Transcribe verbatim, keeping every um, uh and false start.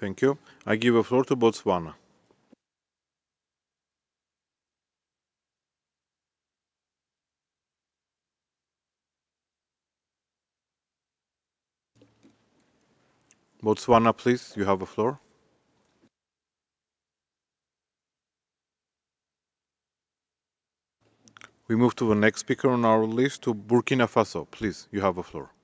Thank you. I give the floor to Botswana. Botswana, please, you have the floor. We move to the next speaker on our list, to Burkina Faso. Please, you have the floor.